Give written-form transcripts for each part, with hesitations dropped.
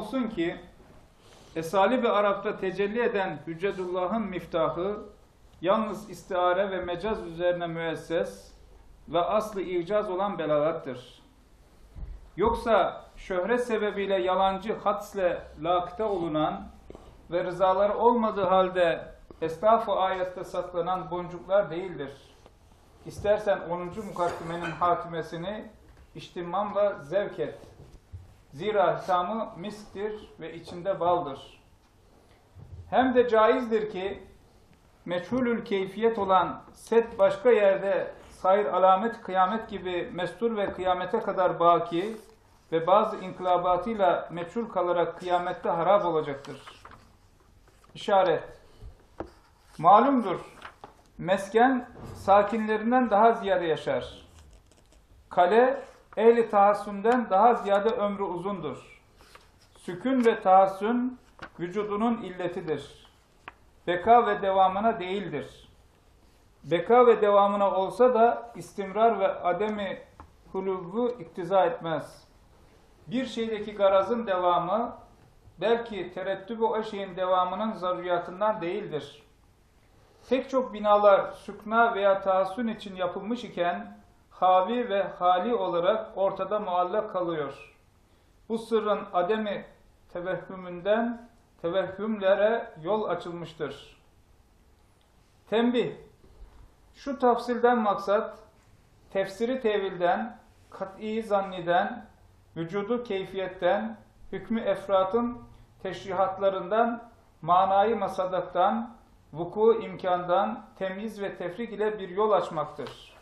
olsun ki esali bir Arap'ta tecelli eden Hüccetullah'ın miftahı yalnız istiare ve mecaz üzerine müesses ve aslı icaz olan belagattır. Yoksa şöhret sebebiyle yalancı hadsle lakıta olunan ve rızaları olmadığı halde esnaf-ı ayette saklanan boncuklar değildir. İstersen 10. mukaddimenin hatimesini ihtimamla zevk et. Zira hitamı misktir ve içinde baldır. Hem de caizdir ki meçhulül keyfiyet olan set başka yerde sair alamet kıyamet gibi mestur ve kıyamete kadar baki ve bazı inkılabatıyla meçhul kalarak kıyamette harap olacaktır. İşaret. Malumdur, mesken sakinlerinden daha ziyade yaşar. Kale, ehli tahassünden daha ziyade ömrü uzundur. Sükun ve tahassün vücudunun illetidir. Beka ve devamına değildir. Beka ve devamına olsa da istimrar ve ademi hulubu iktiza etmez. Bir şeydeki garazın devamı, belki tereddübü o şeyin devamının zaruriyatından değildir. Pek çok binalar sükna veya tahassün için yapılmış iken, havi ve hali olarak ortada muallak kalıyor. Bu sırrın ademi tevehhümünden tevehhümlere yol açılmıştır. Tembih. Şu tafsilden maksat, tefsiri tevilden, kat'i zanniden, vücudu keyfiyetten, hükmü efratın teşrihatlarından, manayı masadaktan, vuku imkandan, temyiz ve tefrik ile bir yol açmaktır.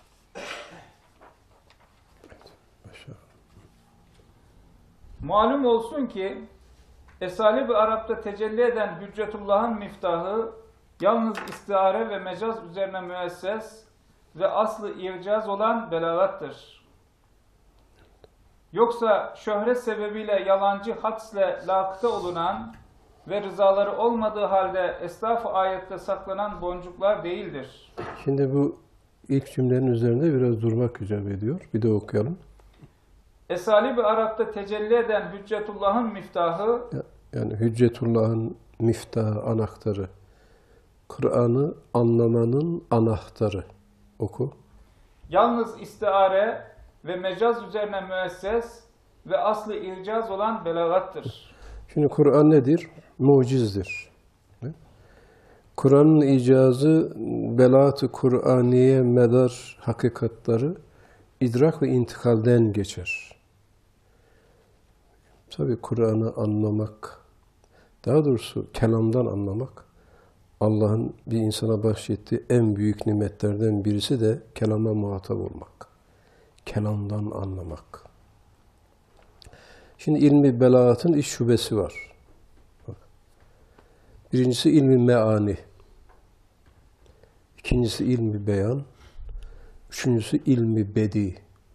Malum olsun ki, esali bir Arap'ta tecelli eden Hüccetullah'ın miftahı, yalnız istiare ve mecaz üzerine müesses ve aslı icaz olan belagattır. Yoksa şöhret sebebiyle yalancı hadsle lakıta olunan ve rızaları olmadığı halde esnaf-ı ayette saklanan boncuklar değildir. Şimdi bu ilk cümlenin üzerinde biraz durmak icap ediyor. Bir de okuyalım. Esali bir Arap'ta tecelli eden Hüccetullah'ın miftahı, yani Hüccetullah'ın miftahı, anahtarı, Kur'an'ı anlamanın anahtarı. Oku. Yalnız istiare ve mecaz üzerine müesses ve aslı icaz olan belagattır. Şimdi Kur'an nedir? Mucizdir. Kur'an'ın icazı, belat-ı Kur'aniye medar hakikatları idrak ve intikalden geçer. Tabi Kur'an'ı anlamak, daha doğrusu kelamdan anlamak, Allah'ın bir insana bahşettiği en büyük nimetlerden birisi de kelama muhatap olmak. Kelamdan anlamak. Şimdi ilmi belagatın iş şubesi var. Birincisi ilmi meani. İkincisi ilmi beyan. Üçüncüsü ilmi bedi.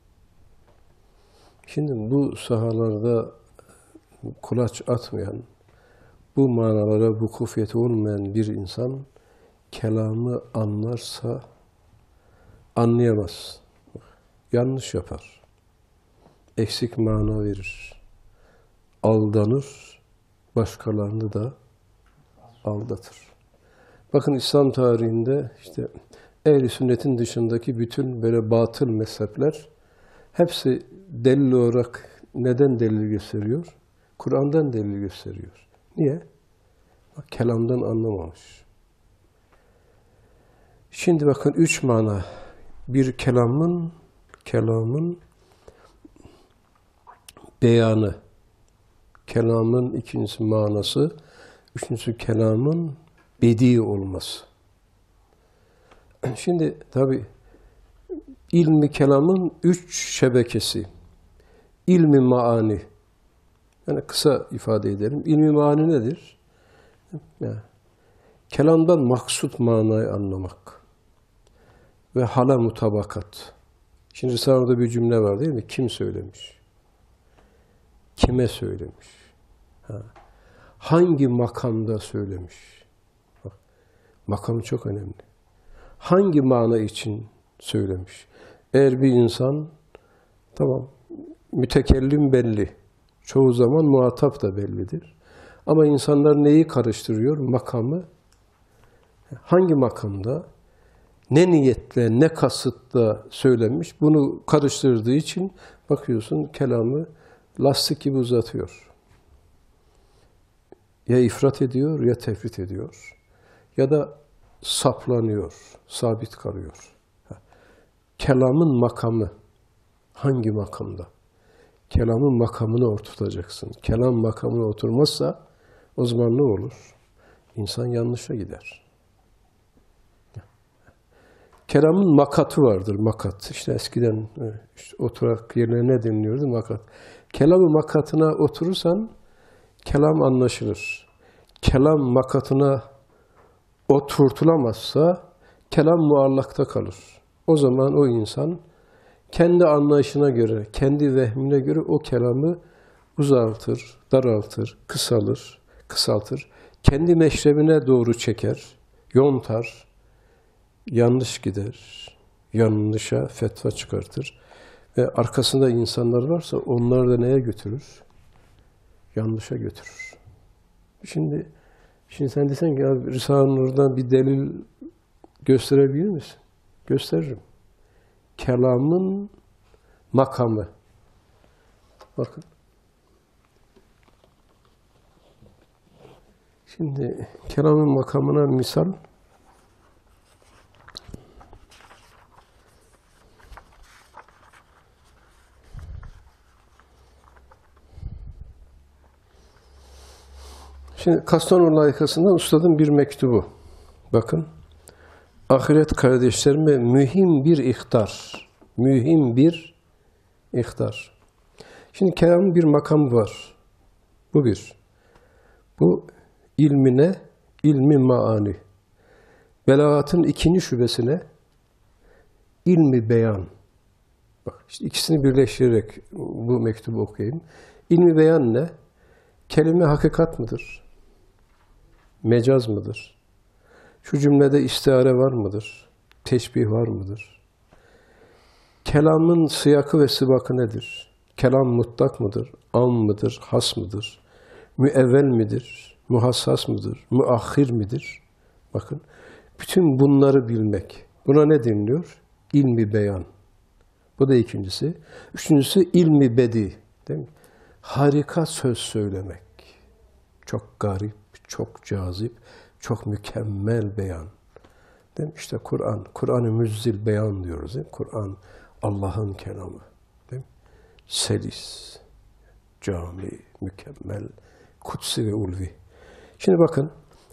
Şimdi bu sahalarda kulaç atmayan, bu manalara vukufiyeti olmayan bir insan kelamı anlarsa anlayamaz. Yanlış yapar. Eksik mana verir. Aldanır. Başkalarını da aldatır. Bakın İslam tarihinde işte ehl-i sünnetin dışındaki bütün böyle batıl mezhepler hepsi delil olarak neden delil gösteriyor? Kur'an'dan delil gösteriyor. Niye? Bak, kelamdan anlamamış. Şimdi bakın 3 mana. Bir kelamın beyanı. Kelamın ikincisi manası. Üçüncüsü kelamın bedi olması. Şimdi tabi ilmi kelamın 3 şebekesi. İlmi maani. Yani kısa ifade edelim. İlmi maani nedir? Yani, kelamdan maksut manayı anlamak. Ve hala mutabakat. Şimdi Risale'de bir cümle var değil mi? Kim söylemiş? Kime söylemiş? Hangi makamda söylemiş? Bak, makam çok önemli. Hangi mana için söylemiş? Eğer bir insan, tamam, mütekellim belli, Çoğu zaman muhatap da bellidir. Ama insanlar neyi karıştırıyor? Makamı. Hangi makamda, ne niyetle, ne kasıtla söylenmiş, bunu karıştırdığı için bakıyorsun kelamı lastik gibi uzatıyor. Ya ifrat ediyor ya tefrit ediyor. Ya da saplanıyor, sabit kalıyor. Kelamın makamı hangi makamda? Kelamın makamını oturtacaksın. Kelam makamına oturmazsa o zaman ne olur? İnsan yanlışa gider. Kelamın makatı vardır, makat. İşte eskiden işte oturak yerine ne deniliyordu? Makat. Kelamın makatına oturursan kelam anlaşılır. Kelam makatına oturtulamazsa kelam muallakta kalır. O zaman o insan kendi anlayışına göre, kendi vehmine göre o kelamı uzaltır, daraltır, kısaltır. Kendi meşrebine doğru çeker, yontar, yanlış gider, yanlışa fetva çıkartır. Ve arkasında insanlar varsa onları da neye götürür? Yanlışa götürür. Şimdi sen desen ki ya Risale-i Nur'dan bir delil gösterebilir misin? Gösteririm. Kelamın makamı. Bakın. Şimdi kelamın makamına misal şimdi Kastamonu layıkasından ustadın bir mektubu. Bakın. Ahiret kardeşlerime mühim bir ihtar. Mühim bir ihtar. Şimdi kelamın bir makamı var. Bu bir. Bu ilmine, ilmi maani. Belagatın ikinci şubesine ilmi beyan. Bak işte ikisini birleştirerek bu mektubu okuyayım. İlmi beyan ne? Kelime hakikat mıdır? Mecaz mıdır? Şu cümlede istihare var mıdır? Teşbih var mıdır? Kelamın sıyakı ve sibakı nedir? Kelam mutlak mıdır? Am mıdır? Has mıdır? Müevvel midir? Muhassas mıdır? Müahhir midir? Bakın, bütün bunları bilmek. Buna ne deniliyor? İlmi beyan. Bu da ikincisi. Üçüncüsü ilmi bedi. Değil mi? Harika söz söylemek. Çok garip, çok cazip, çok mükemmel beyan. Değil mi? İşte Kur'an, Kur'an-ı müzzil beyan diyoruz. Değil mi? Kur'an, Allah'ın kelamı. Değil mi? Selis, cami, mükemmel, kutsi ve ulvi. Şimdi bakın,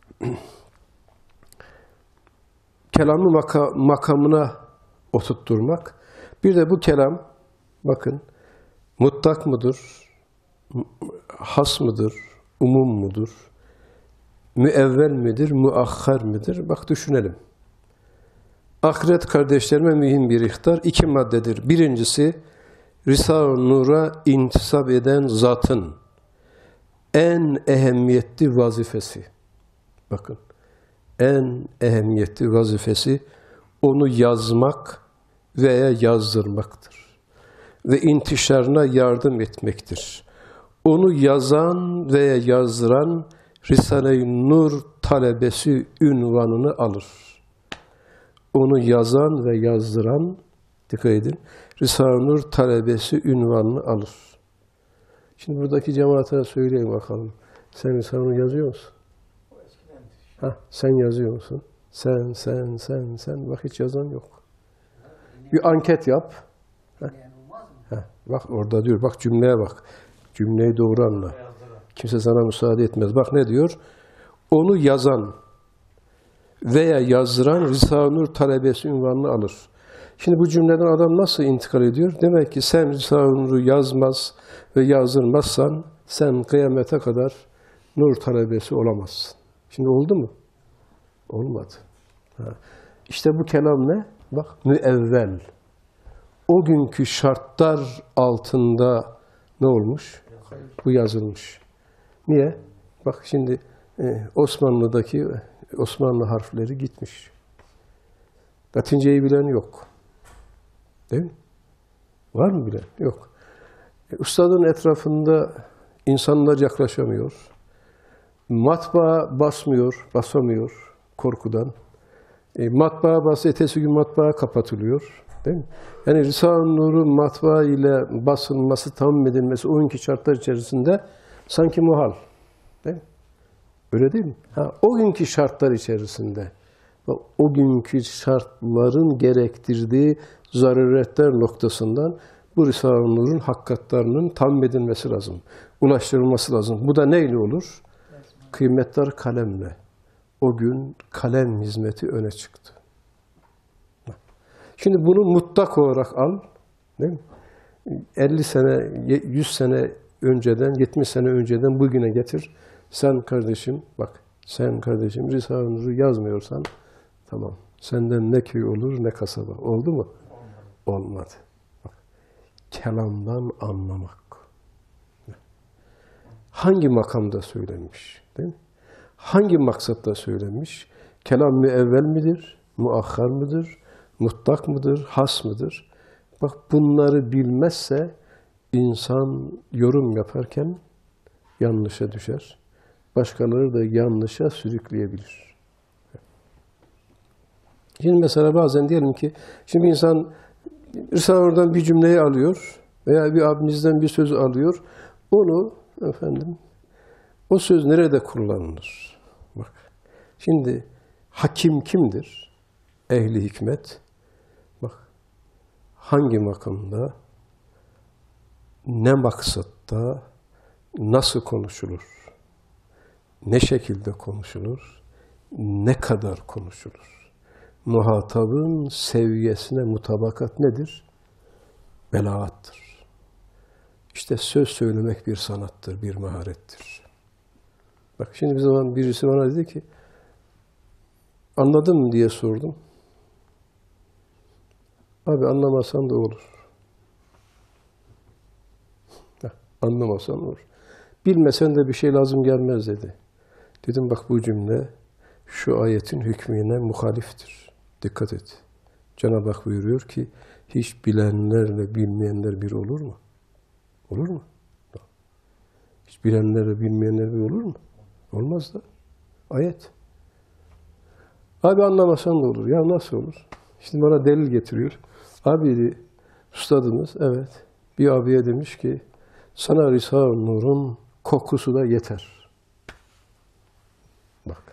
kelamı makamına oturtturmak. Bir de bu kelam, bakın, mutlak mıdır, has mıdır, umum mudur, müevvel midir, müahhar midir? Bak düşünelim. Ahiret kardeşlerime mühim bir ihtar. 2 maddedir. Birincisi, Risale-i Nur'a intisap eden zatın en ehemmiyetli vazifesi. Bakın, en ehemmiyetli vazifesi onu yazmak veya yazdırmaktır. Ve intişarına yardım etmektir. Onu yazan veya yazdıran Risale-i Nur talebesi ünvanını alır. Onu yazan ve yazdıran, dikkat edin, Risale-i Nur talebesi ünvanını alır. Şimdi buradaki cemaate söyleyeyim bakalım. Sen Risale-i Nur yazıyor musun? Ha, sen yazıyor musun? Sen. Bak hiç yazan yok. Bir anket yap. Ha, bak orada diyor. Bak cümleye bak. Cümleyi doğru anla. Kimse sana müsaade etmez. Bak ne diyor? Onu yazan veya yazdıran Risale-i Nur talebesi ünvanını alır. Şimdi bu cümleden adam nasıl intikal ediyor? Demek ki sen Risale-i Nur'u yazmaz ve yazdırmazsan sen kıyamete kadar nur talebesi olamazsın. Şimdi oldu mu? Olmadı. Ha. İşte bu kelam ne? Bak müevvel. O günkü şartlar altında ne olmuş? Bu yazılmış. Niye? Bak şimdi Osmanlı'daki Osmanlı harfleri gitmiş. Latinceyi bilen yok. Değil mi? Var mı bilen? Yok. Üstadın etrafında İnsanlar yaklaşamıyor. Matbaa basamıyor korkudan. Matbaa bas, ertesi gün matbaa kapatılıyor. Değil mi? Yani Risale-i Nur'un matbaa ile basılması, tamim edilmesi o günkü şartlar içerisinde sanki muhal. Değil mi? Öyle değil mi? O günkü şartlar içerisinde, o günkü şartların gerektirdiği zaruretler noktasından bu Risale-i Nur'un hakikatlerinin tamim edilmesi lazım. Ulaştırılması lazım. Bu da neyle olur? Kıymetler kalemle. O gün kalem hizmeti öne çıktı. Şimdi bunu mutlak olarak al. Değil mi? 50 sene, 100 sene önceden, 70 sene önceden bugüne getir. Sen kardeşim, bak sen kardeşim Risale-i Nur'u yazmıyorsan tamam. Senden ne köy olur ne kasaba. Oldu mu? Olmadı. Bak, kelamdan anlamak. Hangi makamda söylenmiş? Değil mi? Hangi maksatta söylenmiş? Kelam müevvel midir? Muahhar mıdır? Mutlak mıdır? Has mıdır? Bak bunları bilmezse insan yorum yaparken yanlışa düşer. Başkaları da yanlışa sürükleyebilir. Şimdi mesela bazen diyelim ki, şimdi insan Risale-i bir cümleyi alıyor veya bir abimizden bir söz alıyor. Onu efendim, o söz nerede kullanılır? Bak, şimdi hakim kimdir? Ehli hikmet. Bak, hangi makamda, ne maksatta, nasıl konuşulur? Ne şekilde konuşulur? Ne kadar konuşulur? Muhatabın seviyesine mutabakat nedir? Belaattır. İşte söz söylemek bir sanattır, bir maharettir. Bak şimdi bir zaman birisi bana dedi ki, anladın mı diye sordum. Abi anlamasan da olur. Anlamasan olur. Bilmesen de bir şey lazım gelmez dedi. Dedim bak bu cümle şu ayetin hükmüne muhaliftir. Dikkat et. Cenab-ı Hak buyuruyor ki hiç bilenlerle bilmeyenler bir olur mu? Olur mu? Hiç bilenlerle bilmeyenler bir olur mu? Olmaz da. Ayet. Abi anlamasan da olur. Ya nasıl olur? Şimdi bana delil getiriyor. Abi dedi, üstadımız evet bir abiye demiş ki sana Risale-i Nur'un kokusu da yeter. Bak.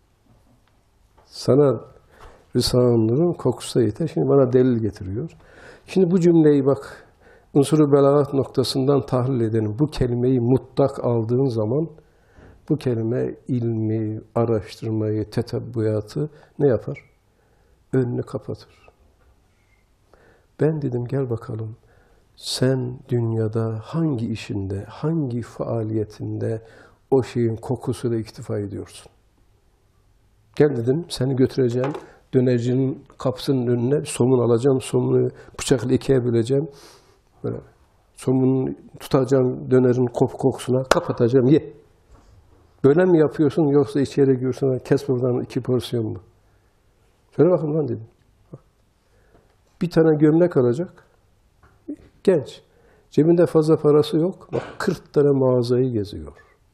Sana Risale-i Nur'un kokusu da yeter. Şimdi bana delil getiriyor. Şimdi bu cümleyi bak unsur-u belagat noktasından tahlil edelim. Bu kelimeyi mutlak aldığın zaman bu kelime ilmi, araştırmayı, tetebbüyatı ne yapar? Önünü kapatır. Ben dedim gel bakalım. Sen dünyada hangi işinde, hangi faaliyetinde o şeyin kokusuyla iktifa ediyorsun? Gel dedim, seni götüreceğim, dönercinin kapısının önüne somun alacağım, somunu bıçakla ikiye böleceğim. Böyle somunu tutacağım, dönerin kokusuna kapatacağım, ye. Böyle mi yapıyorsun yoksa içeri giriyorsun, kes buradan 2 porsiyon mu? Söyle bakın lan dedim. Bir tane gömlek alacak. Genç. Cebinde fazla parası yok. Bak 40 tane mağazayı geziyor.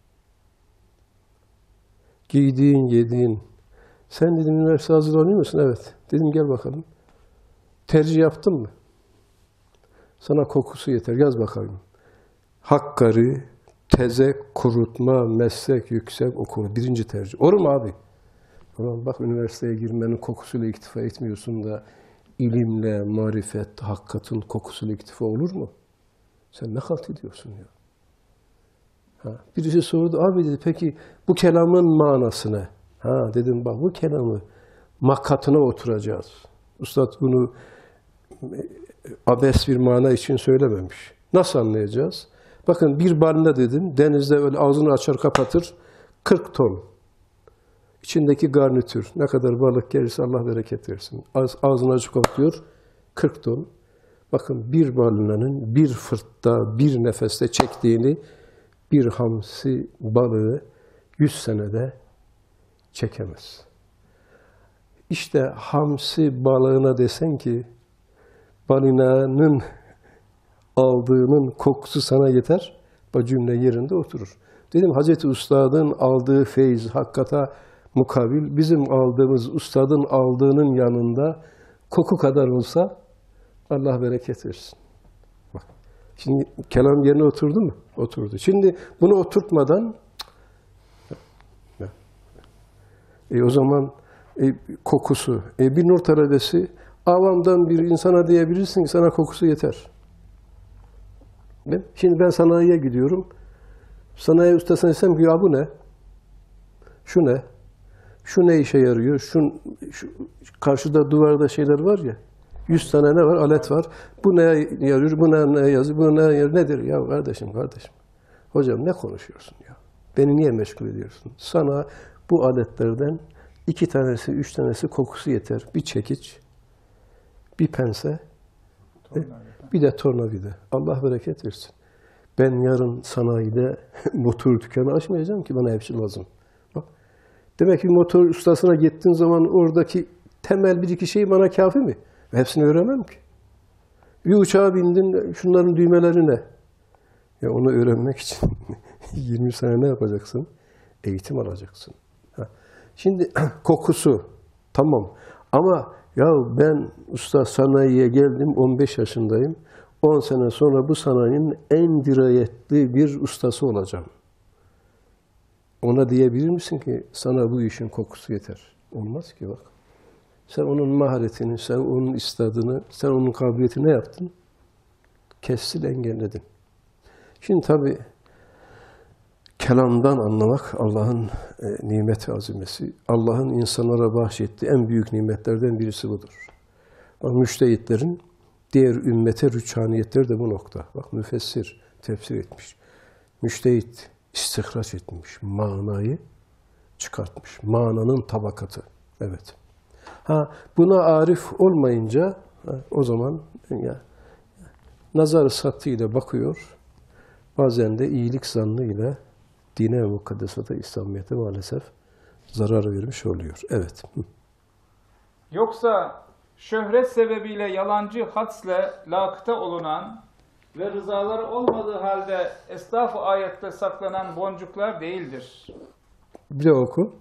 Giydiğin, yediğin. Sen dedim üniversite hazırlanıyor musun? Evet. Dedim gel bakalım. Tercih yaptın mı? Sana kokusu yeter. Yaz bakalım. Hakkari, teze, kurutma, meslek, yüksek okulu. 1. tercih. Olur mu abi? Ulan bak üniversiteye girmenin kokusuyla iktifa etmiyorsun da ilimle, marifet, hakikatin kokusuyla iktifa olur mu? Sen ne halt ediyorsun ya? Birisi sordu, abi dedi peki bu kelamın manası ne? Dedim bak bu kelamı makatına oturacağız. Üstad bunu abes bir mana için söylememiş. Nasıl anlayacağız? Bakın bir balina dedim, denizde öyle ağzını açar kapatır, 40 ton. İçindeki garnitür, ne kadar balık gelirse Allah bereket versin. Ağzını açık kapatıyor, 40 ton. Bakın bir balinanın bir fırtta, bir nefeste çektiğini bir hamsi balığı 100 senede çekemez. İşte hamsi balığına desen ki balinanın aldığının kokusu sana yeter, O cümle yerinde oturur. Dedim Hazreti Üstad'ın aldığı feyiz, hakikata mukabil bizim aldığımız, Üstad'ın aldığının yanında koku kadar olsa Allah bereket versin. Bak. Şimdi kelam yerine oturdu mu? Oturdu. Şimdi bunu oturtmadan o zaman kokusu. Bir nur talebesi avamdan bir insana diyebilirsin ki sana kokusu yeter. Şimdi ben sanayiye gidiyorum. Sanayi ustasına desem ki ya bu ne? Şu ne? Şu ne işe yarıyor? Şu karşıda duvarda şeyler var ya. 100 tane ne var? Alet var. Bu ne yarıyor? Bu ne yazıyor? Bu ne yarıyor? Nedir? Ya kardeşim. Hocam ne konuşuyorsun ya? Beni niye meşgul ediyorsun? Sana bu aletlerden 2 tanesi, 3 tanesi kokusu yeter. Bir çekiç, bir pense, bir de tornavida. Allah bereket versin. Ben yarın sanayide motor dükkanı açmayacağım ki bana hepsi lazım. Bak. Demek ki motor ustasına gittiğin zaman oradaki temel bir iki şey bana kafi mi? Hepsini öğrenmem ki. Bir uçağa bindin, şunların düğmeleri ne? Ya onu öğrenmek için 20 sene ne yapacaksın? Eğitim alacaksın. Şimdi kokusu tamam ama ya ben usta sanayiye geldim 15 yaşındayım. 10 sene sonra bu sanayinin en dirayetli bir ustası olacağım. Ona diyebilir misin ki sana bu işin kokusu yeter? Olmaz ki bak. Sen onun maharetini, sen onun istadını, sen onun kabiliyetini ne yaptın? Kestil engelledin. Şimdi tabii kelamdan anlamak Allah'ın nimet-i azimesi. Allah'ın insanlara bahşettiği en büyük nimetlerden birisi budur. Bak müştehitlerin diğer ümmete rüçhaniyetleri de bu nokta. Bak müfessir tefsir etmiş. Müştehit istihraç etmiş. Manayı çıkartmış. Mananın tabakatı. Evet. Buna arif olmayınca o zaman ya, nazar sattığıyla bakıyor. Bazen de iyilik zannıyla dine ve mukaddesata, İslamiyet'e maalesef zarar vermiş oluyor. Evet. Yoksa şöhret sebebiyle yalancı hadsle lakıta olunan ve rızaları olmadığı halde estağfı ayette saklanan boncuklar değildir. Bir de oku.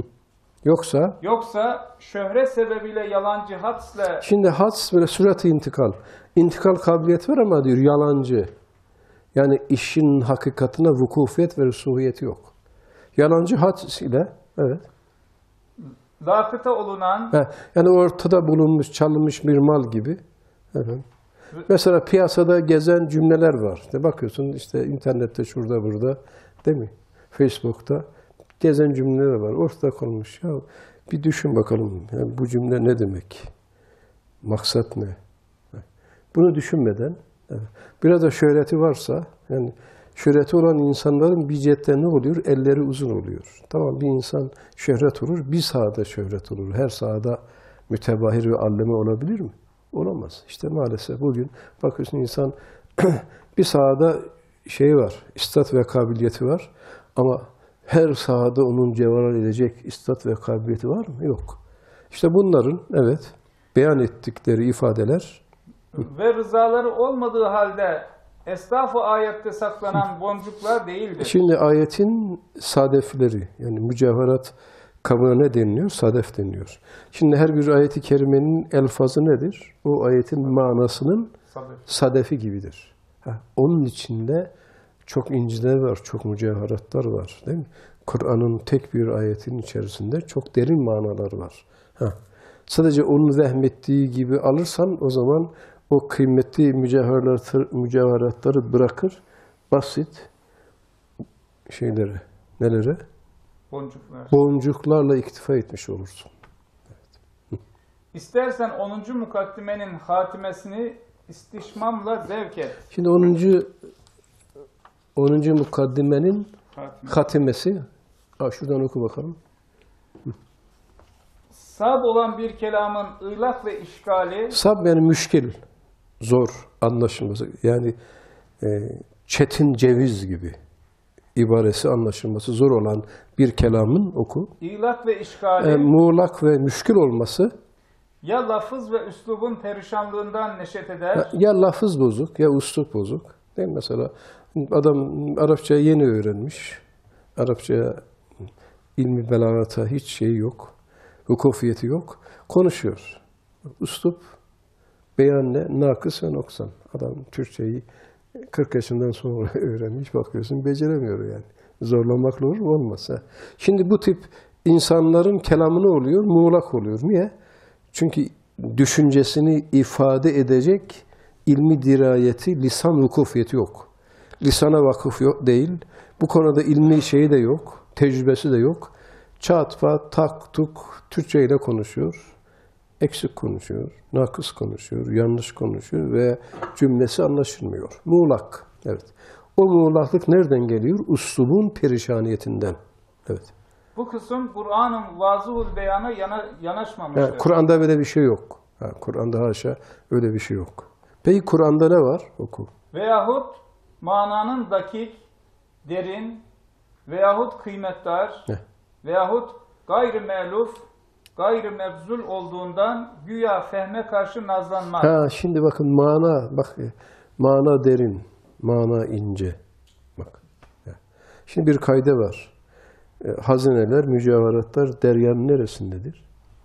Yoksa şöhret sebebiyle yalancı hadsle... Şimdi hads böyle sürat-i intikal. İntikal kabiliyeti var ama diyor yalancı. Yani işin hakikatine vukufiyet ve rüsuhiyeti yok. Yalancı hads ile, evet. Lakıta olunan... Yani ortada bulunmuş, çalınmış bir mal gibi. Evet. Mesela piyasada gezen cümleler var. İşte bakıyorsun işte internette şurada burada, değil mi? Facebook'ta gezen cümleler var. Ortada konmuş. Ya bir düşün bakalım. Yani bu cümle ne demek? Maksat ne? Bunu düşünmeden, biraz da şöhreti varsa, yani şöhreti olan insanların bir cihetten ne oluyor? Elleri uzun oluyor. Tamam bir insan şöhret olur, bir sahada şöhret olur. Her sahada mütebahir ve alleme olabilir mi? Olamaz. İşte maalesef bugün bakıyorsun insan bir sahada şey var, istat ve kabiliyeti var ama her sahada onun cevher edecek istat ve kabiliyeti var mı? Yok. İşte bunların evet beyan ettikleri ifadeler ve rızaları olmadığı halde estağfı ayette saklanan boncuklar değildir. Şimdi ayetin sadefleri yani mücevherat kabına ne deniliyor? Sadef deniliyor. Şimdi her bir ayeti kerimenin elfazı nedir? O ayetin manasının sadefi gibidir. Onun içinde çok inciler var, çok mücevheratlar var. Değil mi? Kur'an'ın tek bir ayetin içerisinde çok derin manalar var. Sadece onun vehmettiği gibi alırsan o zaman o kıymetli mücevheratları bırakır, basit şeylere, nelere? Boncuklarla iktifa etmiş olursun. Evet. İstersen 10. mukaddimenin hatimesini istişmamla zevk et. Şimdi 10. mukaddimenin hatimesi, şuradan oku bakalım. Sab olan bir kelamın ıylak ve işgali... Sab yani müşkil, zor anlaşılması. Yani çetin ceviz gibi ibaresi anlaşılması zor olan bir kelamın oku. İlak ve işgali... muğlak ve müşkil olması... Ya lafız ve üslubun perişanlığından neşet eder... Ya lafız bozuk, ya üslup bozuk. Değil mi? Mesela Adam Arapçayı yeni öğrenmiş. Arapçaya, ilmi belagata hiç şey yok. Vukufiyeti yok. Konuşuyor. Üslup, beyan ne? Nakıs ve noksan. Adam Türkçeyi 40 yaşından sonra öğrenmiş. Bakıyorsun beceremiyor yani. Zorlamakla olur mu? Olmaz. Ha. Şimdi bu tip insanların kelamı ne oluyor? Muğlak oluyor. Niye? Çünkü düşüncesini ifade edecek ilmi dirayeti, lisan vukufiyeti yok. Lisana vakıf yok değil. Bu konuda ilmi şeyi de yok. Tecrübesi de yok. Çat pat tak tuk Türkçe ile konuşuyor. Eksik konuşuyor, nakıs konuşuyor, yanlış konuşuyor ve cümlesi anlaşılmıyor. Muğlak. Evet. O muğlaklık nereden geliyor? Üslubun perişaniyetinden. Evet. Bu kısım Kur'an'ın vazıhul beyana yanaşmamıştır. Yani Kur'an'da böyle bir şey yok. Kur'an'da haşa öyle bir şey yok. Peki Kur'an'da ne var? Oku. Veyahut mananın dakik, derin veyahut kıymetdar veyahut gayrı me'luf, gayrı mebzul olduğundan güya fehme karşı nazlanmak. Şimdi bakın mana derin, mana ince. Bak. Şimdi bir kayda var. Hazineler, mücevheratlar deryanın neresindedir?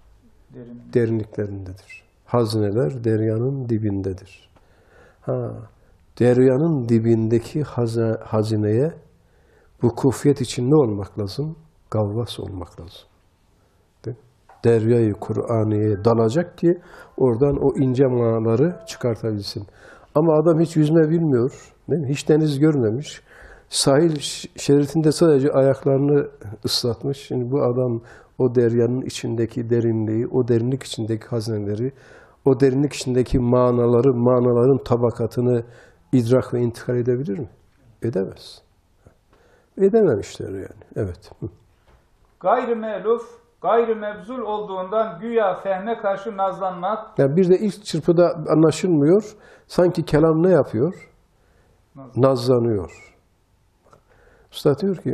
Derinliklerindedir. Hazineler deryanın dibindedir. Deryanın dibindeki hazineye vukufiyet için ne olmak lazım? Gavvas olmak lazım. Deryayı Kur'aniye'ye dalacak ki oradan o ince manaları çıkartabilsin. Ama adam hiç yüzme bilmiyor, değil mi? Hiç deniz görmemiş. Sahil şeridinde sadece ayaklarını ıslatmış. Şimdi bu adam o deryanın içindeki derinliği, o derinlik içindeki hazineleri, o derinlik içindeki manaların tabakatını idrak ve intikal edebilir mi? Edemez. Edememişler yani. Evet. Gayrı me'luf, gayrı mebzul olduğundan güya fehme karşı nazlanmak. Yani bir de ilk çırpıda anlaşılmıyor. Sanki kelam ne yapıyor? Nazlanıyor. Usta diyor ki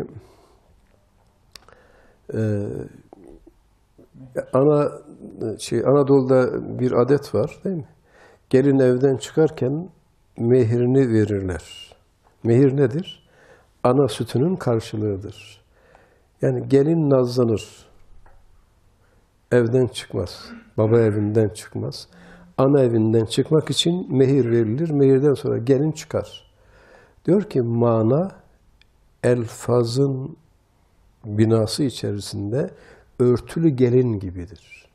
Anadolu'da bir adet var, değil mi? Gelin evden çıkarken mehirini verirler. Mehir nedir? Ana sütünün karşılığıdır. Yani gelin nazlanır. Evden çıkmaz. Baba evinden çıkmaz. Ana evinden çıkmak için mehir verilir. Mehirden sonra gelin çıkar. Diyor ki mana elfazın binası içerisinde örtülü gelin gibidir.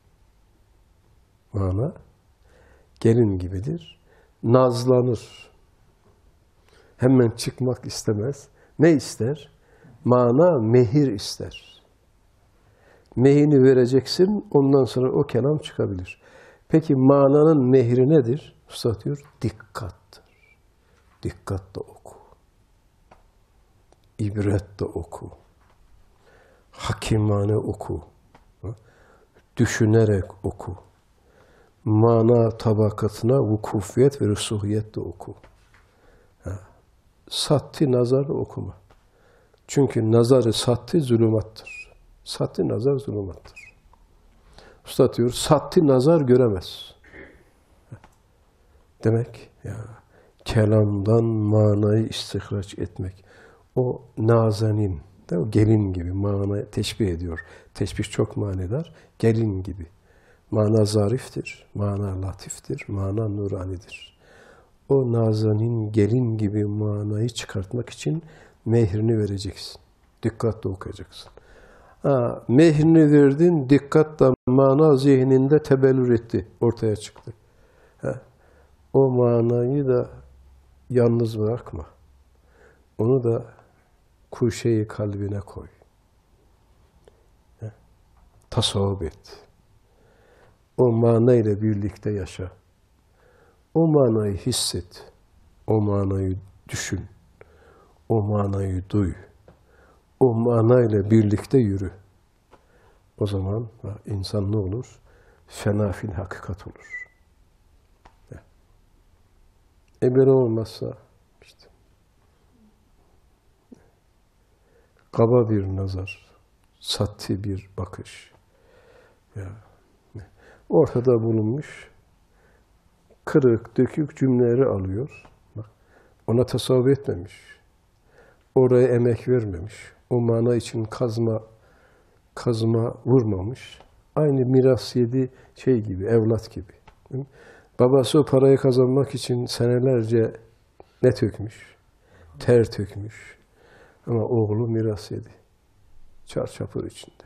Mana gelin gibidir. Nazlanır. Hemen çıkmak istemez. Ne ister? Mana mehir ister. Mehirini vereceksin, ondan sonra o kelam çıkabilir. Peki mananın mehri nedir? Usta diyor, dikkattır. Dikkatle oku. İbretle oku. Hakimane oku. Düşünerek oku. Mana tabakatına vukufiyet ve rüsuhiyetle oku. Satti nazarla okuma. Çünkü nazarı satti zulümattır. Satti nazar zulümattır. Usta diyor, satti nazar göremez. Demek ya kelamdan manayı istihraç etmek. O nazanin, değil mi? Gelin gibi manayı teşbih ediyor. Teşbih çok manidar. Gelin gibi. Mana zariftir, mana latiftir, mana nuranidir. O nazanin gelin gibi manayı çıkartmak için mehrini vereceksin. Dikkatle okuyacaksın. Mehrini verdin, dikkatle mana zihninde tebellür etti, ortaya çıktı. O manayı da yalnız bırakma. Onu da kuşeyi kalbine koy. Tasavvuf et. O manayla birlikte yaşa. O manayı hisset. O manayı düşün. O manayı duy. O manayla birlikte yürü. O zaman insan ne olur? Fena fil hakikat olur. Böyle olmazsa işte kaba bir nazar, satti bir bakış. Ortada bulunmuş kırık, dökük cümleleri alıyor. Bak, Ona tasavvuf etmemiş. Oraya emek vermemiş. O mana için kazma vurmamış. Aynı miras yedi şey gibi, evlat gibi. Değil mi? Babası o parayı kazanmak için senelerce ne tökmüş? Ter tökmüş. Ama oğlu miras yedi. Çarçapır içinde.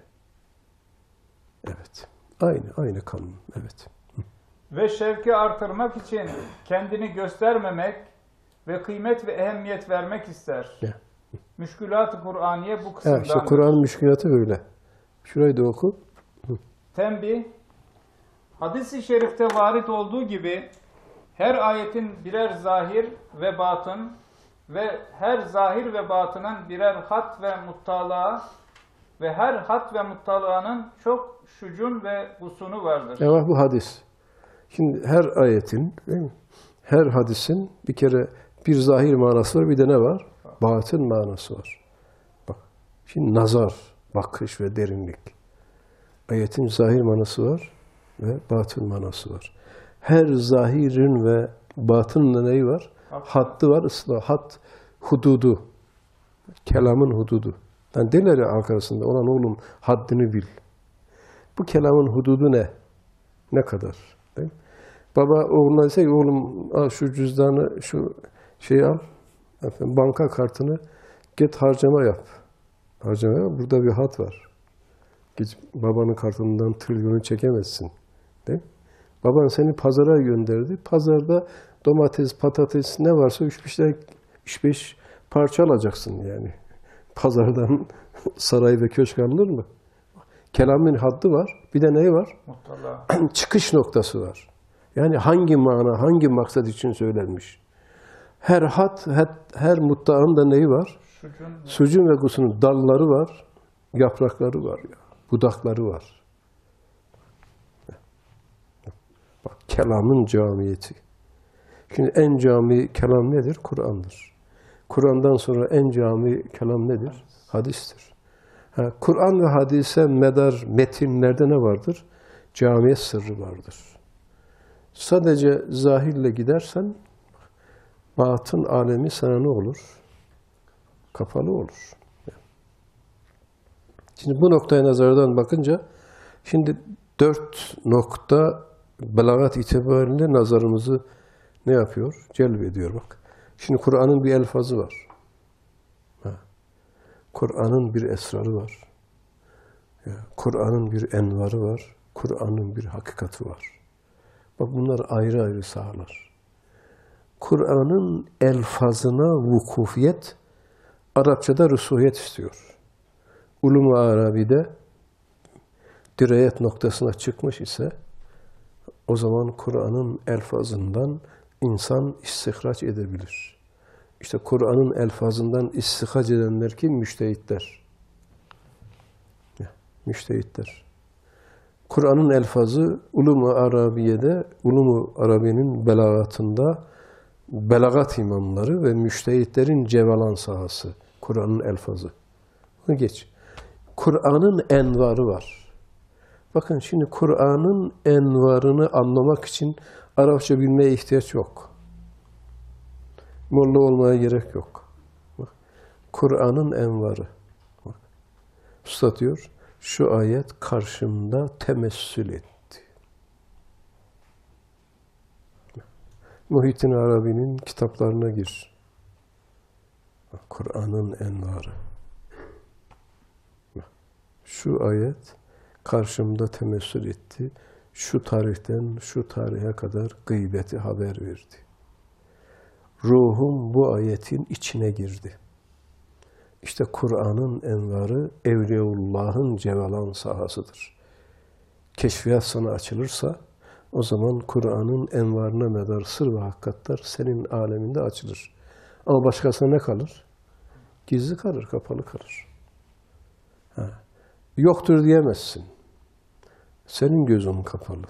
Evet. Aynı kanun. Evet. Ve şevki artırmak için kendini göstermemek ve kıymet ve ehemmiyet vermek ister. Ya. Müşkülat-ı Kur'aniye bu kısımdan. Evet, işte Kur'an'ın müşkülatı böyle. Şurayı da oku. Tembih, hadis-i şerifte varit olduğu gibi her ayetin birer zahir ve batın ve her zahir ve batının birer hat ve muttala ve her hat ve muttalanın çok şucun ve gusunu vardır. Evet, bu hadis. Şimdi her ayetin, değil mi? Her hadisin bir kere bir zahir manası var, bir de ne var? Batın manası var. Bak, şimdi nazar, bakış ve derinlik. Ayetin zahir manası var ve batın manası var. Her zahirin ve batınla neyi var? Hattı var, ıslah, hat, hududu. Kelamın hududu. Yani derler ya Ankara'sında, olan oğlum haddini bil. Bu kelamın hududu ne? Ne kadar? Değil mi? Baba oğluna dese ki, oğlum al şu cüzdanı, şu şeyi al, efendim, banka kartını, git harcama yap. Harcama yap, burada bir hat var. Git babanın kartından trilyonu çekemezsin. Değil mi? Baban seni pazara gönderdi. Pazarda domates, patates ne varsa 3-5 parça alacaksın yani. Pazardan saray ve köşk alınır mı? Kelamın haddi var. Bir de neyi var? Muttala. Çıkış noktası var. Yani hangi mana, hangi maksat için söylenmiş? Her hat, her mutta'nın da neyi var? Sucun ve gusunun dalları var, yaprakları var, budakları var. Bak, kelamın camiyeti. Şimdi en cami kelam nedir? Kur'an'dır. Kur'an'dan sonra en cami kelam nedir? Hadistir. Kur'an ve hadise medar metinlerde ne vardır? Camiyet sırrı vardır. Sadece zahirle gidersen batın alemi sana ne olur? Kapalı olur. Şimdi bu noktaya nazardan bakınca şimdi 4 nokta belagat itibariyle nazarımızı ne yapıyor? Celbediyor bak. Şimdi Kur'an'ın bir elfazı var. Kur'an'ın bir esrarı var. Kur'an'ın bir envarı var. Kur'an'ın bir hakikati var. Bak, bunlar ayrı ayrı sahalar. Kur'an'ın elfazına vukufiyet, Arapçada rüsuhiyet istiyor. Ulum-u Arabi'de dirayet noktasına çıkmış ise o zaman Kur'an'ın elfazından insan istihraç edebilir. İşte Kur'an'ın elfazından istihraç edenler kim? Müştehitler. Müştehitler. Kur'an'ın elfazı Ulum-u Arabiye'de, Ulum-u Arabiye'nin belagatında belagat imamları ve müştehitlerin cevalan sahası. Kur'an'ın elfazı. Bunu geç. Kur'an'ın envarı var. Bakın şimdi Kur'an'ın envarını anlamak için Arapça bilmeye ihtiyaç yok. Molla olmaya gerek yok. Kur'an'ın envarı. Bak. Usta diyor, şu ayet karşımda temessül etti. Muhittin Arabi'nin kitaplarına gir. Kur'an'ın envarı. Şu ayet karşımda temessül etti. Şu tarihten şu tarihe kadar gıybeti haber verdi. Ruhum bu ayetin içine girdi. İşte Kur'an'ın envarı Evliyaullah'ın cevalan sahasıdır. Keşfiyat sana açılırsa o zaman Kur'an'ın envarına medar sır ve hakikatler senin aleminde açılır. Ama başkasına ne kalır? Gizli kalır, kapalı kalır. Yoktur diyemezsin. Senin gözün kapalı.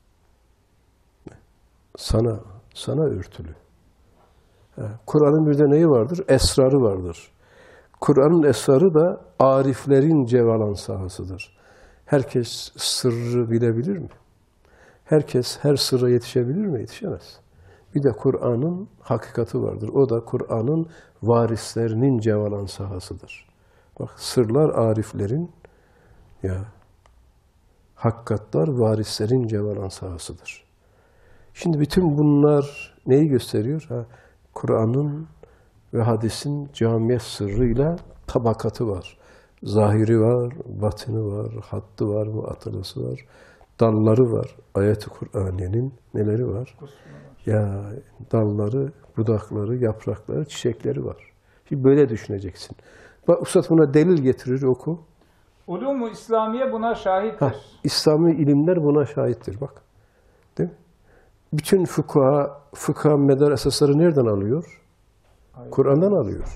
Sana örtülü. Kur'an'ın bir de neyi vardır? Esrarı vardır. Kur'an'ın esrarı da ariflerin cevalan sahasıdır. Herkes sırrı bilebilir mi? Herkes her sırra yetişebilir mi? Yetişemez. Bir de Kur'an'ın hakikati vardır. O da Kur'an'ın varislerinin cevalan sahasıdır. Bak sırlar ariflerin, ya hakikatlar varislerin cevalan sahasıdır. Şimdi bütün bunlar neyi gösteriyor? Kur'an'ın ve hadisin camiyet sırrıyla tabakatı var. Zahiri var, batını var, hattı var, muatılısı var, dalları var. Ayet-i Kur'aniye'nin neleri var? Ya dalları, budakları, yaprakları, çiçekleri var. Şimdi böyle düşüneceksin. Bak Üstad buna delil getirir, oku. Ulûm-u İslamiye buna şahittir. İslami ilimler buna şahittir bak. Değil mi? Bütün fıkha medar esasları nereden alıyor? Kur'an'dan alıyor.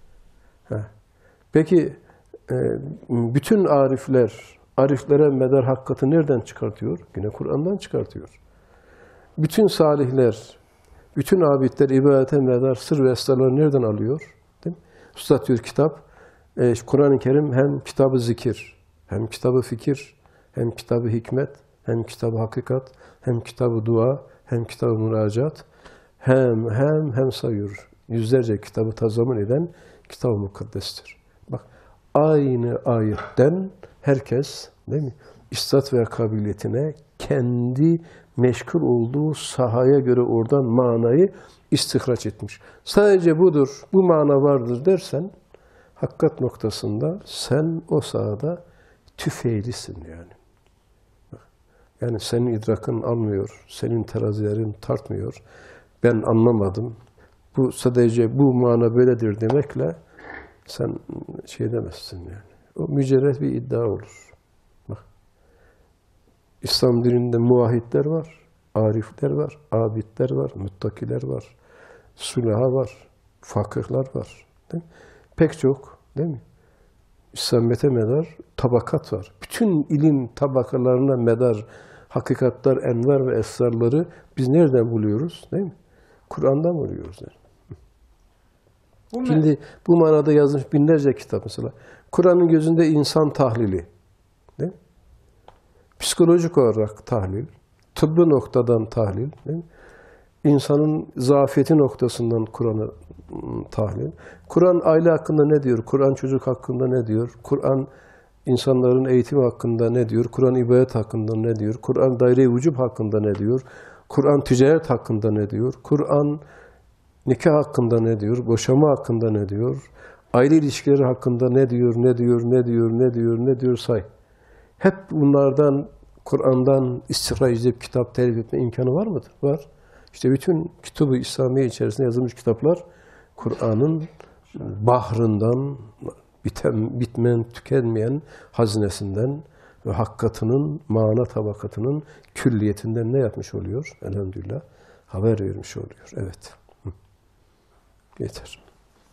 Peki bütün ariflere medar hakikati nereden çıkartıyor? Yine Kur'an'dan çıkartıyor. Bütün salihler, bütün abidler ibadete medar sır ve esrarları nereden alıyor? Değil mi? Üstad diyor kitap, Kur'an-ı Kerim hem kitabı zikir, hem kitabı fikir, hem kitabı hikmet, hem kitabı hakikat, hem kitabı dua, hem kitabı müracaat, hem sayıyor. Yüzlerce kitabı tazamun eden kitab-ı mukaddestir. Bak aynı ayetten herkes değil mi? İstat ve kabiliyetine kendi meşgul olduğu sahaya göre oradan manayı istihraç etmiş. Sadece budur, bu mana vardır dersen hakikat noktasında sen o sahada tüfeğlisin yani. Yani senin idrakın almıyor, senin terazilerin tartmıyor. Ben anlamadım. Bu sadece bu mana böyledir demekle sen şey demezsin yani. O mücerret bir iddia olur. Bak. İslam dininde muvahhidler var, arifler var, abidler var, muttakiler var, sülaha var, fakihler var. Değil mi? Pek çok, değil mi? İslamiyet'e medar tabakat var. Bütün ilim tabakalarına medar hakikatler, enver ve esrarları biz nereden buluyoruz? Değil mi? Kur'an'dan buluyoruz. Yani. Şimdi bu manada yazılmış binlerce kitap mesela. Kur'an'ın gözünde insan tahlili. Değil mi? Psikolojik olarak tahlil. Tıbbi noktadan tahlil. Değil mi? İnsanın zafiyeti noktasından Kur'an'ı tahlil. Kur'an aile hakkında ne diyor? Kur'an çocuk hakkında ne diyor? Kur'an insanların eğitimi hakkında ne diyor? Kur'an ibadet hakkında ne diyor? Kur'an daire-i vücub hakkında ne diyor? Kur'an ticaret hakkında ne diyor? Kur'an nikah hakkında ne diyor? Boşama hakkında ne diyor? Aile ilişkileri hakkında ne diyor? Ne diyor say. Hep bunlardan Kur'an'dan istihraç edip kitap telif etme imkanı var mıdır? Var. İşte bütün Kütub-ı İslamiye içerisinde yazılmış kitaplar Kur'an'ın bahrından, bitmeyen, tükenmeyen hazinesinden ve hakikatinin, mana tabakatının külliyetinden ne yapmış oluyor? Elhamdülillah haber vermiş oluyor. Evet. Yeter.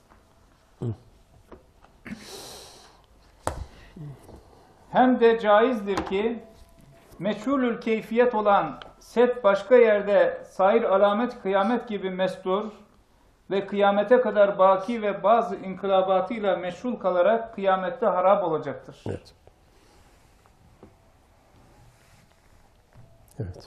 Hem de caizdir ki meçhulül keyfiyet olan set başka yerde sair alamet kıyamet gibi mestur ve kıyamete kadar baki ve bazı inkılabatıyla meşhul kalarak kıyamette harap olacaktır. Evet. Evet.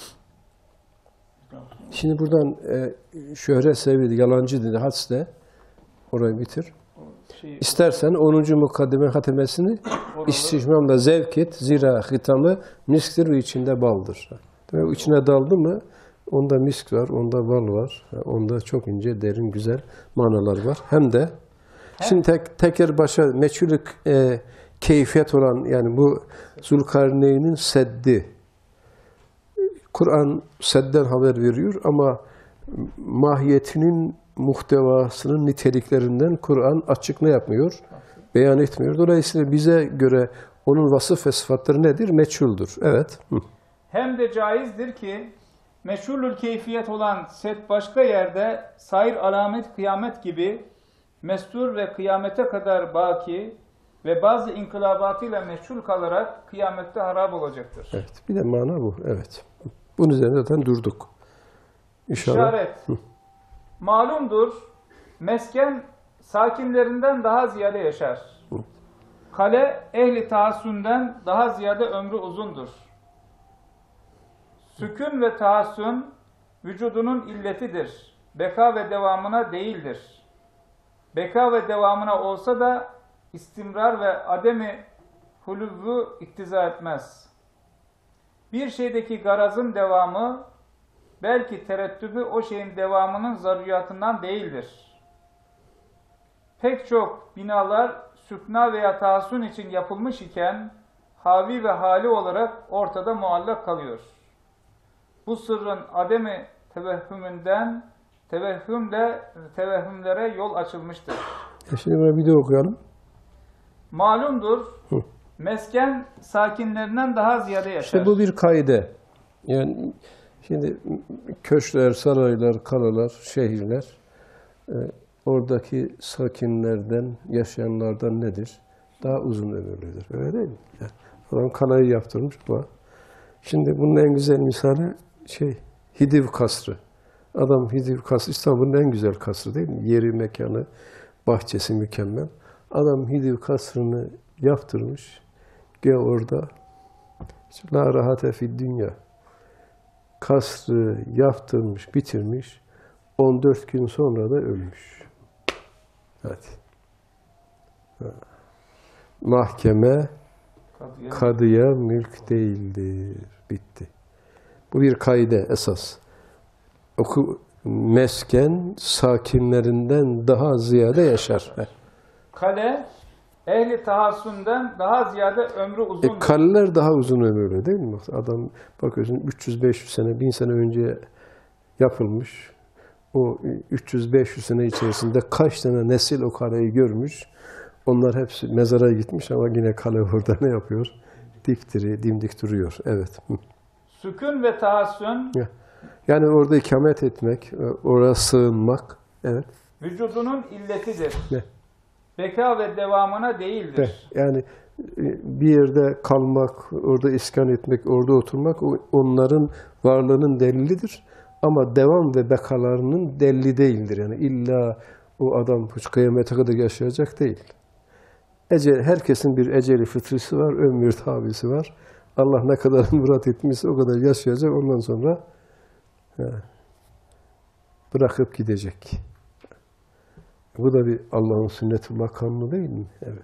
Şimdi buradan şöhret sebebi yalancı dedi hadiste orayı bitir. İstersen 10. mukaddime hatemesini istişmamla zevk et. Zira hitamı misktir ve içinde baldır. Demek içine daldı mı onda misk var, onda bal var. Onda çok ince, derin, güzel manalar var. Hem de şimdi teker başa meçhulük keyfiyet olan yani bu Zulkarneyn'in seddi. Kur'an sedden haber veriyor ama mahiyetinin muhtevasının niteliklerinden Kur'an açık ne yapmıyor? Beyan etmiyor. Dolayısıyla bize göre onun vasıf ve sıfatları nedir? Meçhuldür. Evet. Hem de caizdir ki meşhulül keyfiyet olan set başka yerde sair alamet kıyamet gibi mestur ve kıyamete kadar baki ve bazı inkılabatıyla meşhul kalarak kıyamette harap olacaktır. Evet. Bir de mana bu. Evet. Bunun üzerinde zaten durduk. İşaret. Malumdur, mesken sakinlerinden daha ziyade yaşar. Kale ehli tahassünden daha ziyade ömrü uzundur. Sükun ve tahassün vücudunun illetidir. Beka ve devamına değildir. Beka ve devamına olsa da istimrar ve ademi huluvvu iktiza etmez. Bir şeydeki garazın devamı, belki tereddüdü o şeyin devamının zaruriyatından değildir. Pek çok binalar sükna veya tahsun için yapılmış iken, havi ve hali olarak ortada muallak kalıyor. Bu sırrın ademi tevehhümünden tevehhümlere yol açılmıştır. Şimdi buna bir de okuyalım. Malumdur, mesken sakinlerinden daha ziyade yaşar. İşte bu bir kaide. Yani şimdi köşkler, saraylar, kalalar, şehirler oradaki sakinlerden, yaşayanlardan nedir? Daha uzun ömürlüdür. Öyle değil mi? Yani adam kalayı yaptırmış bu. Şimdi bunun en güzel misali Hidiv Kasrı. Adam Hidiv Kasrı, İstanbul'un en güzel kasrı değil mi? Yeri, mekanı, bahçesi mükemmel. Adam Hidiv Kasrı'nı yaptırmış. Orada la rahate fid dünya. Kasrı yaptırmış, bitirmiş. 14 gün sonra da ölmüş. Hadi. Mahkeme kadıya mülk değildir. Bitti. Bu bir kaide esas. Mesken sakinlerinden daha ziyade yaşar. Kale ehli tahassunden daha ziyade ömrü uzun. Kaleler daha uzun ömürlü değil mi? Adam bakıyorsun 300-500 sene, 1000 sene önce yapılmış. O 300-500 sene içerisinde kaç tane nesil o kaleyi görmüş. Onlar hepsi mezara gitmiş ama yine kale orada ne yapıyor? Dimdik duruyor. Evet. Sükun ve tahassün. Yani orada ikamet etmek, oraya sığınmak. Evet. Vücudunun illetidir. Ne? Beka ve devamına değildir. Yani bir yerde kalmak, orada iskan etmek, orada oturmak onların varlığının delilidir. Ama devam ve bekalarının delili değildir. Yani illa o adam kıyamete kadar yaşayacak değil. Herkesin bir eceli fıtrisi var, ömür tabisi var. Allah ne kadar murat etmişse o kadar yaşayacak. Ondan sonra bırakıp gidecek. Bu da bir Allah'ın sünnetullah kanunu değil mi? Evet.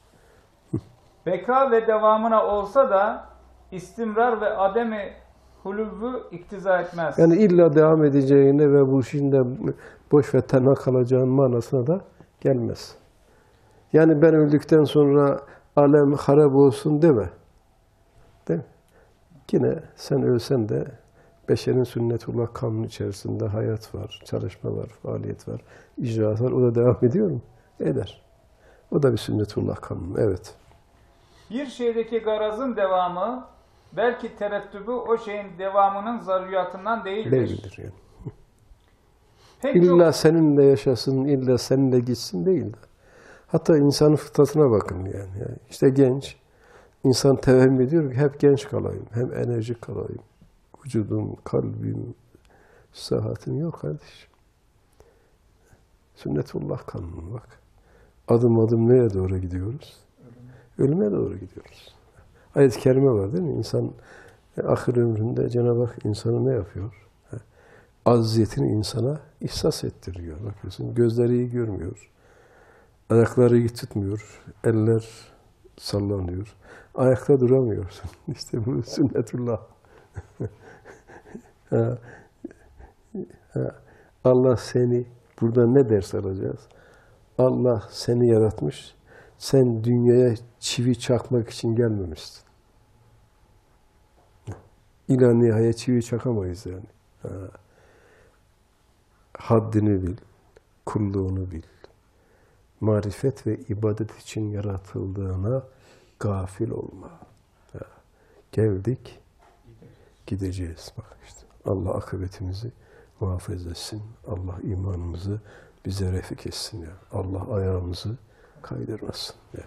Beka ve devamına olsa da istimrar ve ademi huluvvu iktiza etmez. Yani illa devam edeceğine ve bu işin de boş ve tenha kalacağın manasına da gelmez. Yani ben öldükten sonra alem harap olsun deme. Değil mi? Yine sen ölsen de beşerin sünnetullah kanunu içerisinde hayat var, çalışma var, faaliyet var, icraat var. O da devam ediyor mu? Eder. O da bir sünnetullah kanunu. Evet. Bir şeydeki garazın devamı, belki tereddübü o şeyin devamının zaruriyatından değildir. Değildir yani. İlla seninle yaşasın, illa seninle gitsin değil de. Hatta insanın fıtratına bakın yani. İşte genç, insan tevehüm ediyor ki hep genç kalayım, hem enerjik kalayım. Vücudum, kalbim, sıhhatim yok kardeşim. Sünnetullah kanunu bak. Adım adım neye doğru gidiyoruz? Ölüme doğru gidiyoruz. Ayet-i kerime var değil mi? İnsan ahir ömründe Cenab-ı Hak insanı ne yapıyor? Acziyetini insana ihsas ettiriyor. Bakıyorsun gözleri iyi görmüyor. Ayakları iyi tutmuyor. Eller sallanıyor. Ayakta duramıyorsun. İşte bu sünnetullah. Allah seni, burada ne ders alacağız? Allah seni yaratmış. Sen dünyaya çivi çakmak için gelmemişsin. İla nihaya çivi çakamayız yani. Haddini bil, kulluğunu bil. Marifet ve ibadet için yaratıldığına gafil olma. Geldik, gideceğiz. Bak işte Allah akıbetimizi muhafaza etsin. Allah imanımızı bize refik etsin ya. Allah ayağımızı kaydırmasın ya.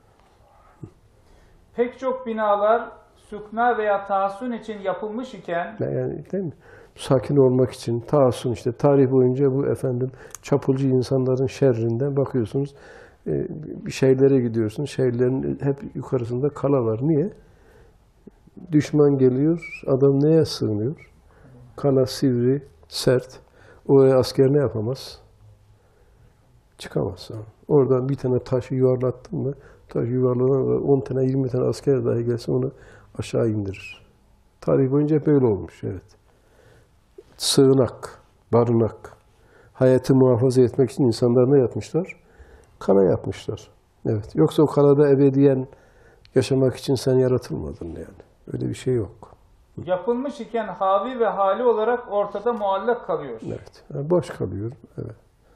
Pek çok binalar sükna veya tahsun için yapılmış iken yani değil mi? Sakin olmak için tahsun işte tarih boyunca bu çapulcu insanların şerrinden bakıyorsunuz bir şehirlere gidiyorsunuz. Şehirlerin hep yukarısında kala var. Niye? Düşman geliyor. Adam neye sığınıyor? Kala sivri, sert. Oraya asker ne yapamaz? Çıkamaz. Oradan bir tane taşı yuvarlattın mı, taş yuvarlanan 10 tane 20 tane asker dahi gelse onu aşağı indirir. Tarih boyunca böyle olmuş, evet. Sığınak, barınak. Hayatı muhafaza etmek için insanlar ne yapmışlar? Kala yapmışlar. Evet. Yoksa o kalada ebediyen yaşamak için sen yaratılmadın yani. Öyle bir şey yok. Yapılmış iken havi ve hali olarak ortada muallak kalıyor. Evet. Yani boş kalıyor. Evet.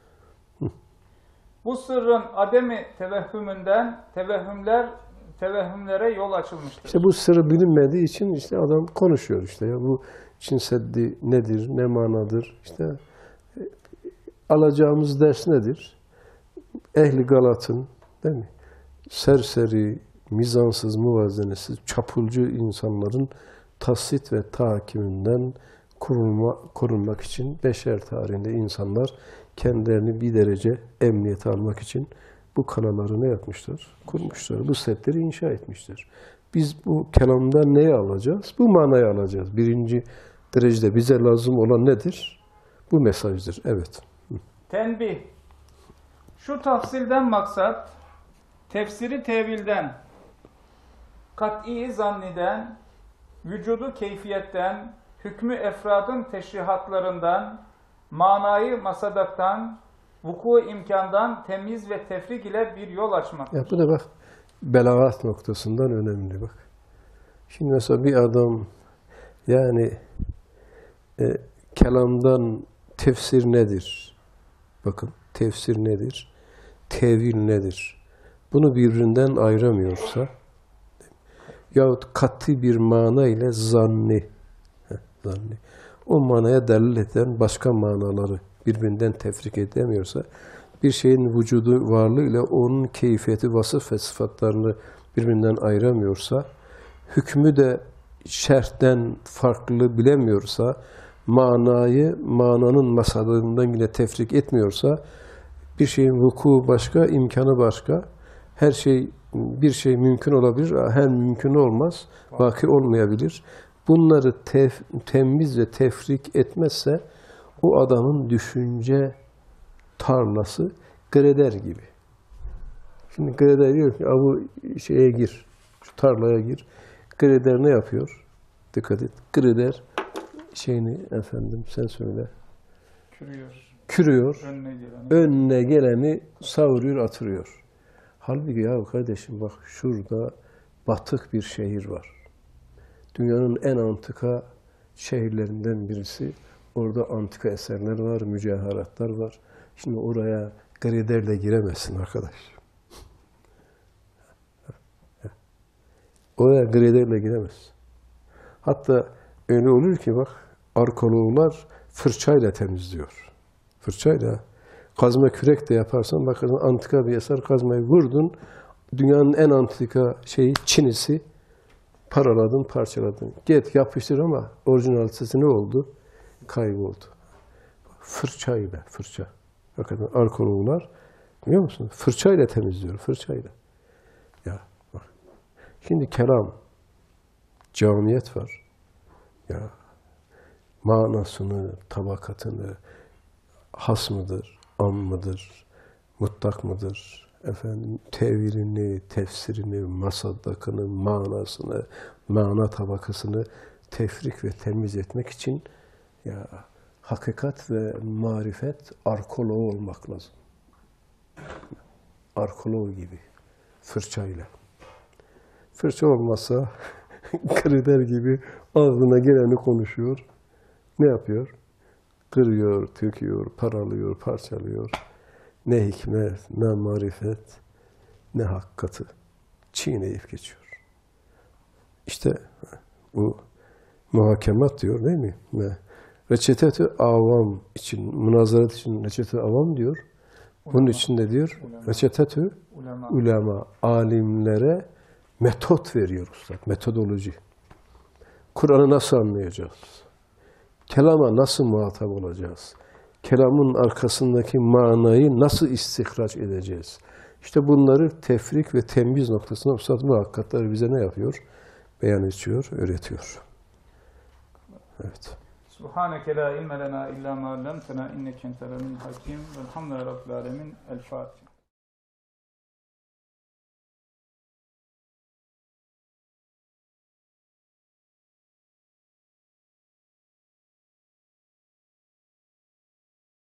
Bu sırrın ademi tevehhümlere yol açılmıştır. İşte bu sırrı bilinmediği için işte adam konuşuyor işte ya bu Çin Seddi nedir, ne manadır? İşte alacağımız ders nedir? Ehli Galat'ın, değil mi? Serseri, mizansız, muvazenesiz, çapulcu insanların tassit ve tahakkümünden korunmak için beşer tarihinde insanlar kendilerini bir derece emniyete almak için bu kalaları ne yapmışlar? Kurmuşlar. Bu setleri inşa etmişler. Biz bu kelamdan neyi alacağız? Bu manayı alacağız. Birinci derecede bize lazım olan nedir? Bu mesajdır. Evet. Tenbih. Şu tafsilden maksat, tefsiri tevilden, kat'i zanniden, vücudu keyfiyetten, hükmü efradın teşrihatlarından, manayı masadaktan, vuku imkandan temiz ve tefrik ile bir yol açmak. Ya bu da bak belagat noktasından önemli bak. Şimdi mesela bir adam yani kelamdan tefsir nedir? Bakın tefsir nedir? Tevil nedir? Bunu birbirinden ayıramıyorsa yahut katı bir mana ile zanni o manaya delil eden başka manaları birbirinden tefrik edemiyorsa bir şeyin vücudu varlığıyla onun keyfiyeti, vasıf ve sıfatlarını birbirinden ayıramıyorsa hükmü de şerhten farklı bilemiyorsa manayı mananın masadığından yine tefrik etmiyorsa bir şeyin vuku başka, imkanı başka. Her şey, bir şey mümkün olabilir, her mümkün olmaz, vaki olmayabilir. Bunları temiz ve tefrik etmezse o adamın düşünce tarlası greder gibi. Şimdi greder diyor ki, bu şeye gir, şu tarlaya gir. Greder ne yapıyor? Dikkat et. Greder şeyini efendim sen söyle. Kürüyor. Önüne geleni savuruyor, atırıyor. Halbuki ya kardeşim bak şurada batık bir şehir var. Dünyanın en antika şehirlerinden birisi. Orada antika eserler var, mücevheratlar var. Şimdi oraya grederle giremezsin arkadaş. Oraya grederle giremezsin. Hatta öyle olur ki bak arkeologlar fırçayla temizliyor. Fırçayla. Kazma kürek de yaparsan bakarsın antika bir eser kazmayı vurdun. Dünyanın en antika şeyi çinisi paraladın, parçaladın. Git yapıştır ama orijinalitesi ne oldu? Kayboldu. Fırçayla, fırça. Bakın arkeologlar biliyor musun? Fırçayla temizliyor, fırçayla. Ya bak. Şimdi kelam, camiyet var. Ya manasını, tabakatını, has mıdır, am mıdır, mutlak mıdır, efendim, tevilini, tefsirini, masadakını, manasını, mana tabakasını tefrik ve temiz etmek için ya hakikat ve marifet arkeoloğu olmak lazım. Arkeoloğu gibi, fırçayla. Fırça olmazsa kriter gibi ağzına geleni konuşuyor. Ne yapıyor? Kırıyor, töküyor, paralıyor, parçalıyor. Ne hikmet, ne marifet, ne hakikati çiğneyip geçiyor. İşte bu muhakemat diyor değil mi? Reçete-i avam için, münazarat için reçete-i avam diyor. Bunun için de diyor, reçete-i ulema, alimlere metot veriyor Üstad, metodoloji. Kur'an'ı nasıl anlayacağız? Kelama nasıl muhatap olacağız? Kelamın arkasındaki manayı nasıl istihraç edeceğiz? İşte bunları tefrik ve temiz noktasında Üstad bu hakikatleri bize ne yapıyor? Beyan ediyor, öğretiyor. Evet. Subhaneke la ilme lena illa ma allamtena inneke entel alimul hakim. Velhamdülillahi rabbil alemin. El Fatiha.